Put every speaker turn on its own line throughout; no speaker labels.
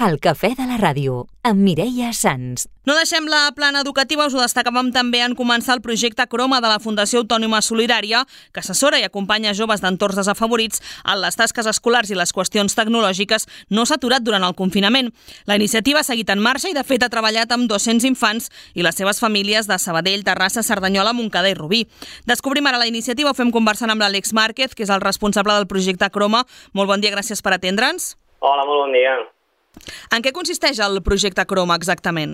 El cafè de la ràdio, amb Mireia Sans.
No deixem la plana educativa, us ho destacàvem també en començar el projecte Croma de la Fundació Autònoma Solidària, que assessora i acompanya joves d'entorns desafavorits en les tasques escolars i les qüestions tecnològiques, no s'ha aturat durant el confinament. La iniciativa ha seguit en marxa i, de fet, ha treballat amb 200 infants i les seves famílies de Sabadell, Terrassa, Cerdanyola, Montcada i Rubí. Descobrim ara la iniciativa, ho fem conversant amb l'Àlex Márquez, que és el responsable del projecte Croma. Molt bon dia, gràcies per atendre'ns.
Hola, molt bon dia.
En què consisteix el projecte Croma exactament?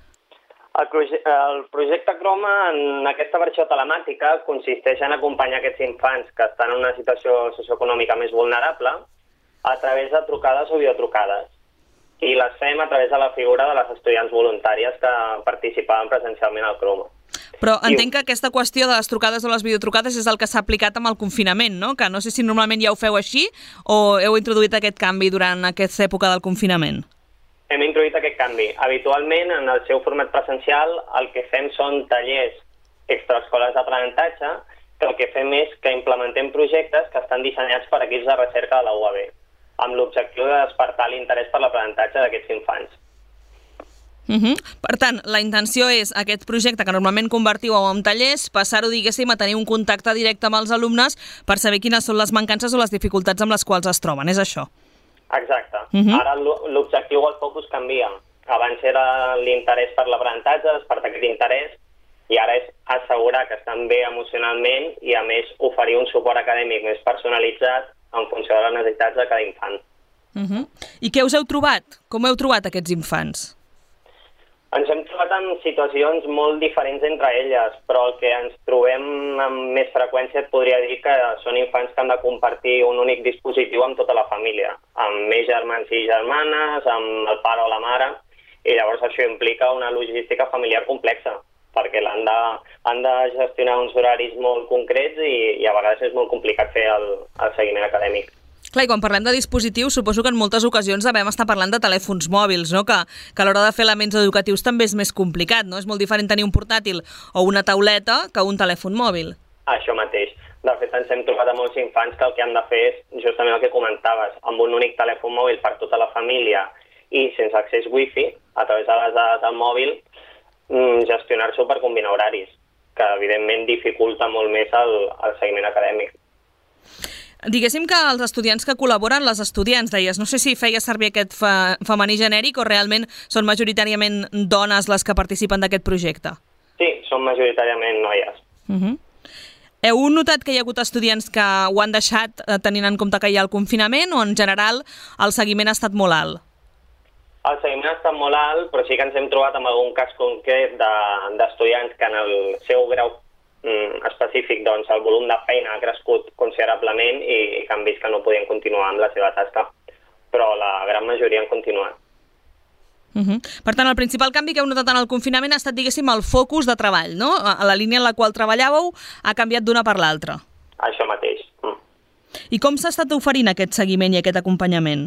El projecte Croma, en aquesta versió telemàtica, consisteix en acompanyar aquests infants que estan en una situació socioeconòmica més vulnerable a través de trucades o videotrucades. I les fem a través de la figura de les estudiants voluntàries que participaven presencialment al Croma.
Però entenc que aquesta qüestió de les trucades o les videotrucades és el que s'ha aplicat amb el confinament, no? Que no sé si normalment ja ho feu així o heu introduït aquest canvi durant aquesta època del confinament.
Hem introduït aquest canvi. Habitualment, en el seu format presencial, el que fem són tallers extraescolars d'aprenentatge, que el que fem és que implementem projectes que estan dissenyats per equips de recerca de la UAB, amb l'objectiu de despertar l'interès per l'aprenentatge d'aquests infants.
Per tant, la intenció és aquest projecte que normalment convertiu en tallers, passar-ho, diguéssim, a tenir un contacte directe amb els alumnes per saber quines són les mancances o les dificultats amb les quals es troben, és això?
Exacte. Ara l'objectiu o el focus canvia. Abans era l'interès per l'aprenentatge, despertar aquest interès, i ara és assegurar que estan bé emocionalment i, a més, oferir un suport acadèmic més personalitzat en funció de les necessitats de cada infant.
I què us heu trobat? Com heu trobat aquests infants?
Ens hem trobat en situacions molt diferents entre elles, però el que ens trobem amb més freqüència et podria dir que són infants que han de compartir un únic dispositiu amb tota la família, amb més germans i germanes, amb el pare o la mare, i llavors això implica una logística familiar complexa, perquè han de gestionar uns horaris molt concrets i a vegades és molt complicat fer el seguiment acadèmic.
Clar, i quan parlem de dispositius, suposo que en moltes ocasions devem estar parlant de telèfons mòbils, no? Que a l'hora de fer elements educatius també és més complicat, no? És molt diferent tenir un portàtil o una tauleta que un telèfon mòbil.
Això mateix. De fet, ens hem trobat a molts infants que el que han de fer és justament el que comentaves, amb un únic telèfon mòbil per tota la família i sense accés wifi, a través de les dades del mòbil, gestionar-s'ho per combinar horaris, que evidentment dificulta molt més el seguiment acadèmic.
Diguéssim que els estudiants que col·laboren, les estudiants, deies, no sé si feia servir aquest femení genèric o realment són majoritàriament dones les que participen d'aquest projecte?
Sí, són majoritàriament noies.
Heu notat que hi ha hagut estudiants que ho han deixat tenint en compte que hi ha el confinament o en general el seguiment ha estat molt alt?
El seguiment ha estat molt alt, però sí que ens hem trobat amb algun cas concret d'estudiants que en el seu grau específic, doncs el volum de feina ha crescut considerablement i que han vist que no podien continuar amb la seva tasca, però la gran majoria han continuat.
Per tant, el principal canvi que heu notat en el confinament ha estat, diguéssim, el focus de treball, no? La línia en la qual treballàveu ha canviat d'una per l'altra.
Això mateix.
I com s'ha estat oferint aquest seguiment i aquest acompanyament?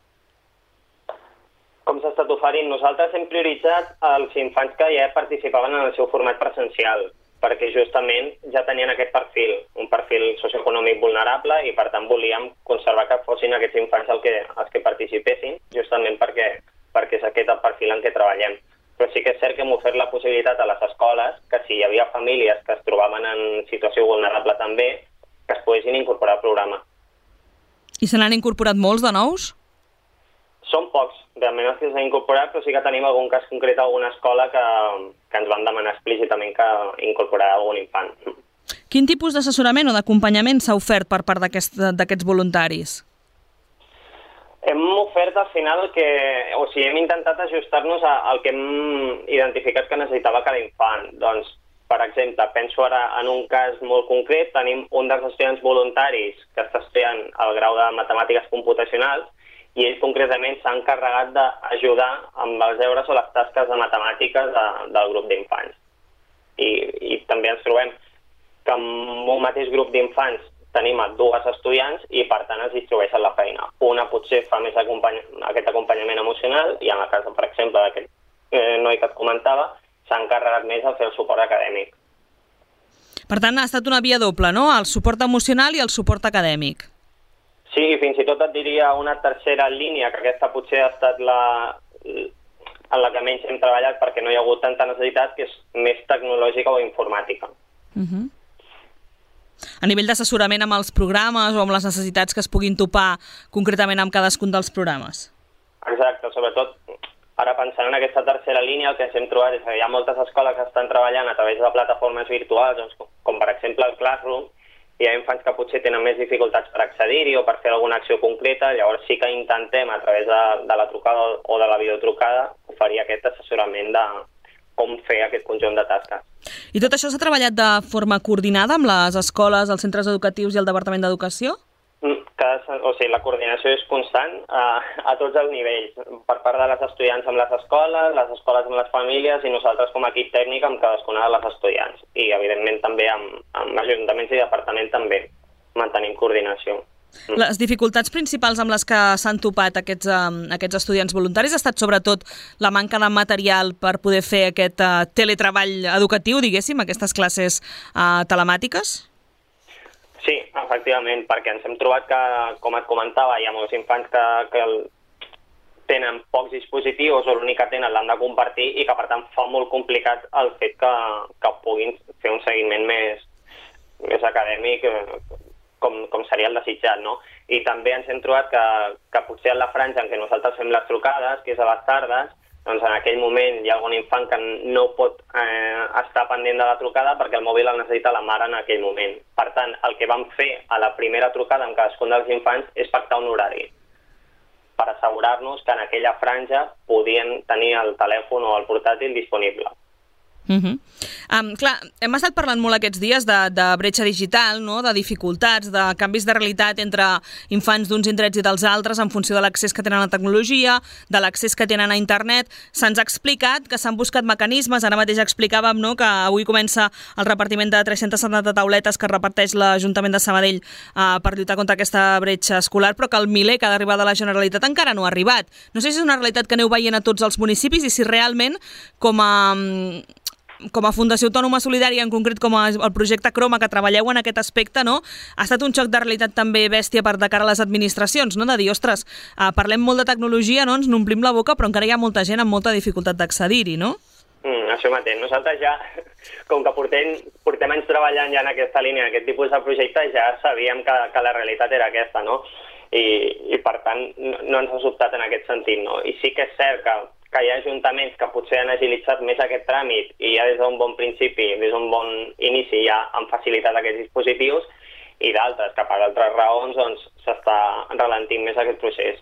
Com s'ha estat oferint? Nosaltres hem prioritzat els infants que ja participaven en el seu format presencial, perquè justament ja tenien aquest perfil, un perfil socioeconòmic vulnerable, i per tant volíem conservar que fossin aquests infants els que participessin, justament perquè és aquest el perfil en què treballem. Però sí que és cert que hem ofert la possibilitat a les escoles que si hi havia famílies que es trobaven en situació vulnerable també, que es poguessin incorporar al programa.
I se n'han incorporat molts de nous?
Són pocs, realment els que s'han incorporat, però sí que tenim algun cas concret a alguna escola que ens van demanar explícitament que incorporarà algun infant.
Quin tipus d'assessorament o d'acompanyament s'ha ofert per part d'aquests voluntaris?
Hem ofert al final hem intentat ajustar-nos al que hem identificat que necessitava cada infant. Doncs, per exemple, penso ara en un cas molt concret, tenim un dels estudiants voluntaris que està estudiant el grau de matemàtiques computacionals i ell concretament s'ha encarregat d'ajudar amb els deures o les tasques de matemàtiques del grup d'infants. I també ens trobem que en un mateix grup d'infants tenim dues estudiants i per tant es distribueixen la feina. Una potser fa més aquest acompanyament emocional i en el cas, per exemple, d'aquest noi que et comentava, s'ha encarregat més de fer el suport acadèmic.
Per tant, ha estat una via doble, no? El suport emocional i el suport acadèmic.
Sí, fins i tot et diria una tercera línia, que aquesta potser ha estat en la que menys hem treballat perquè no hi ha hagut tanta necessitat, que és més tecnològica o informàtica.
A nivell d'assessorament amb els programes o amb les necessitats que es puguin topar concretament amb cadascun dels programes.
Exacte, sobretot ara pensant en aquesta tercera línia, el que ens hem trobat és que hi ha moltes escoles que estan treballant a través de plataformes virtuals, doncs, com per exemple el Classroom. Hi ha infants que potser tenen més dificultats per accedir-hi o per fer alguna acció concreta, llavors sí que intentem a través de la trucada o de la videotrucada oferir aquest assessorament de com fer aquest conjunt de tasques.
I tot això s'ha treballat de forma coordinada amb les escoles, els centres educatius i el Departament d'Educació?
La coordinació és constant a tots els nivells, per part de les estudiants amb les escoles amb les famílies i nosaltres com a equip tècnic amb cadascuna de les estudiants. I, evidentment, també amb ajuntaments i departament també mantenim coordinació.
Les dificultats principals amb les que s'han topat aquests estudiants voluntaris ha estat sobretot la manca de material per poder fer aquest teletreball educatiu, diguéssim, aquestes classes telemàtiques?
Sí, efectivament, perquè ens hem trobat que, com et comentava, hi ha molts infants que tenen pocs dispositius o l'únic que tenen l'han de compartir i que, per tant, fa molt complicat el fet que puguin fer un seguiment més acadèmic com seria el desitjat, no? I també ens hem trobat que potser en la franja en què nosaltres fem les trucades, que és a les tardes, doncs en aquell moment hi ha algun infant que no pot estar pendent de la trucada perquè el mòbil el necessita la mare en aquell moment. Per tant, el que vam fer a la primera trucada amb cadascun dels infants és pactar un horari per assegurar-nos que en aquella franja podien tenir el telèfon o el portàtil disponible.
Clar, hem estat parlant molt aquests dies de bretxa digital, no? De dificultats, de canvis de realitat entre infants d'uns indrets i dels altres en funció de l'accés que tenen a la tecnologia, de l'accés que tenen a internet. Se'ns ha explicat que s'han buscat mecanismes, ara mateix explicàvem, no?, que avui comença el repartiment de 370 tauletes que reparteix l'Ajuntament de Sabadell per lluitar contra aquesta bretxa escolar, però que el miler que ha d'arribar de la Generalitat encara no ha arribat. No sé si és una realitat que aneu veient a tots els municipis i si realment, com a Fundació Autònoma Solidària, en concret com a el projecte Croma, que treballeu en aquest aspecte, no? Ha estat un xoc de realitat també bèstia de cara a les administracions, no? De dir, ostres, parlem molt de tecnologia, no? Ens n'omplim la boca, però encara hi ha molta gent amb molta dificultat d'accedir-hi, no?
Això mateix. Nosaltres ja, com que portem anys treballant ja en aquesta línia, en aquest tipus de projecte, ja sabíem que la realitat era aquesta, no? I per tant, no ens ha sobtat en aquest sentit, no? I sí que és cert que hi ha ajuntaments que potser han agilitzat més aquest tràmit i ja des d'un bon principi, des d'un bon inici ja han facilitat aquests dispositius i d'altres que per altres raons doncs, s'està ralentint més aquest procés.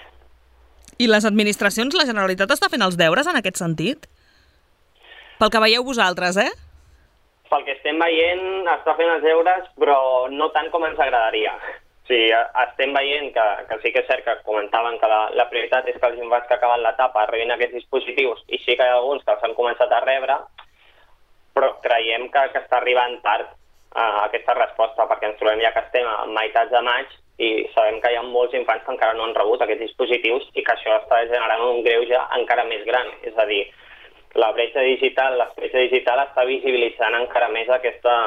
I les administracions, la Generalitat està fent els deures en aquest sentit? Pel que veieu vosaltres,
Pel que estem veient, està fent els deures, però no tant com ens agradaria. O sigui, estem veient que sí que és cert que comentaven que la prioritat és que els infants que acaben l'etapa rebin aquests dispositius i sí que hi ha alguns que els han començat a rebre, però creiem que està arribant tard aquesta resposta perquè ens trobem ja que estem a meitats de maig i sabem que hi ha molts infants que encara no han rebut aquests dispositius i que això està generant un greuge encara més gran. És a dir, la bretxa digital està visibilitzant encara més aquesta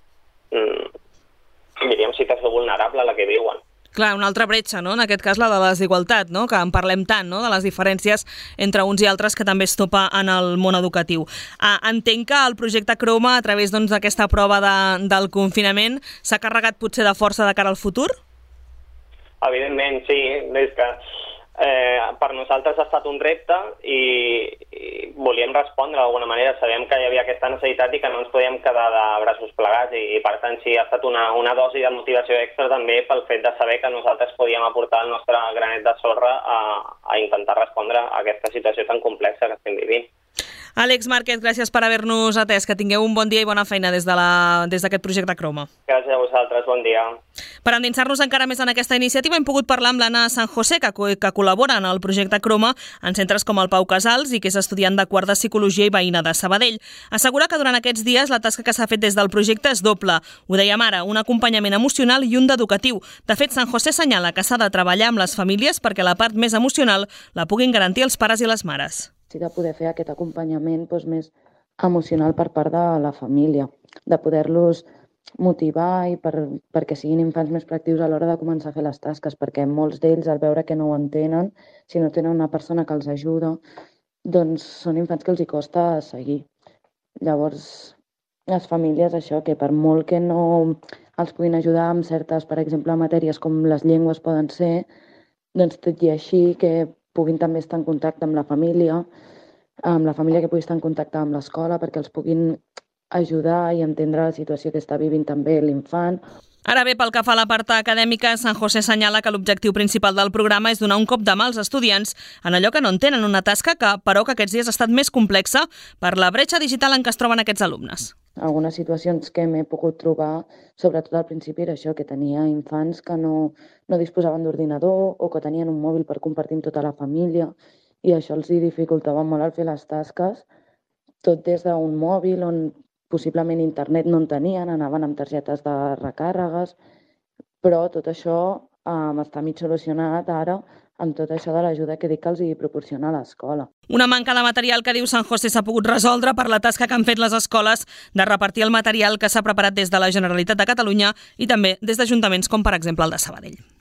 diríem situació vulnerable a la que viuen.
Clar, una altra bretxa, no? En aquest cas la de la desigualtat, no? Que en parlem tant, no? De les diferències entre uns i altres que també es topa en el món educatiu. Entenc que el projecte Croma, a través d'aquesta prova del confinament, s'ha carregat potser de força de cara al futur?
Evidentment, sí. És que per nosaltres ha estat un repte i volíem respondre d'alguna manera. Sabíem que hi havia aquesta necessitat i que no ens podíem quedar de braços plegats i per tant sí, ha estat una dosi de motivació extra també pel fet de saber que nosaltres podíem aportar el nostre granet de sorra a intentar respondre a aquesta situació tan complexa que estem vivint.
Àlex Márquez, gràcies per haver-nos atès. Que tingueu un bon dia i bona feina des d'aquest projecte Croma.
Gràcies a vosaltres, bon dia.
Per endinsar-nos encara més en aquesta iniciativa hem pogut parlar amb l'Anna San José, que col·labora en el projecte Croma en centres com el Pau Casals i que és estudiant de quart de Psicologia i veïna de Sabadell. Assegura que durant aquests dies la tasca que s'ha fet des del projecte és doble. Ho dèiem ara, un acompanyament emocional i un d'educatiu. De fet, San José assenyala que s'ha de treballar amb les famílies perquè la part més emocional la puguin garantir els pares i les mares.
Sí, de poder fer aquest acompanyament més emocional per part de la família, de poder-los motivar i perquè siguin infants més proactius a l'hora de començar a fer les tasques, perquè molts d'ells, al veure que no ho entenen, si no tenen una persona que els ajuda, doncs són infants que els hi costa seguir. Llavors, les famílies, això, que per molt que no els puguin ajudar amb certes, per exemple, matèries com les llengües poden ser, doncs tot i així que puguin també estar en contacte amb la família que pugui estar en contacte amb l'escola perquè els puguin ajudar i entendre la situació que està vivint també l'infant.
Ara bé, pel que fa a la part acadèmica, San José assenyala que l'objectiu principal del programa és donar un cop de mà als estudiants en allò que no entenen, una tasca que, però, que aquests dies ha estat més complexa per la bretxa digital en què es troben aquests alumnes.
Algunes situacions que m'he pogut trobar, sobretot al principi, era això, que tenia infants que no disposaven d'ordinador o que tenien un mòbil per compartir amb tota la família i això els hi dificultava molt al fer les tasques, tot des d'un mòbil on possiblement internet no en tenien, anaven amb targetes de recàrregues, però tot això està mig solucionat ara amb tot això de l'ajuda que dic que els hi proporciona l'escola.
Una manca de material que diu San José s'ha pogut resoldre per la tasca que han fet les escoles de repartir el material que s'ha preparat des de la Generalitat de Catalunya i també des d'ajuntaments com per exemple el de Sabadell.